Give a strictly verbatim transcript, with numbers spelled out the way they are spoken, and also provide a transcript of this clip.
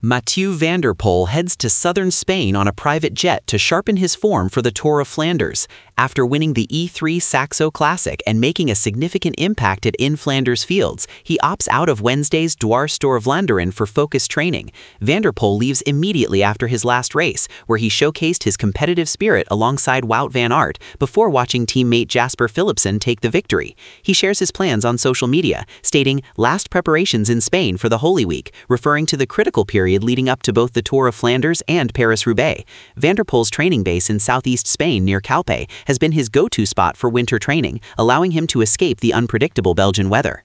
Mathieu van der Poel heads to southern Spain on a private jet to sharpen his form for the Tour of Flanders. After winning the E three Saxo Classic and making a significant impact at In Flanders Fields, he opts out of Wednesday's Dwars Tour of Vlaanderen for focused training. Van der Poel leaves immediately after his last race, where he showcased his competitive spirit alongside Wout van Aert before watching teammate Jasper Philipsen take the victory. He shares his plans on social media, stating, "Last preparations in Spain for the Holy Week," referring to the critical period leading up to both the Tour of Flanders and Paris-Roubaix. Van der Poel's training base in southeast Spain near Calpe has been his go-to spot for winter training, allowing him to escape the unpredictable Belgian weather.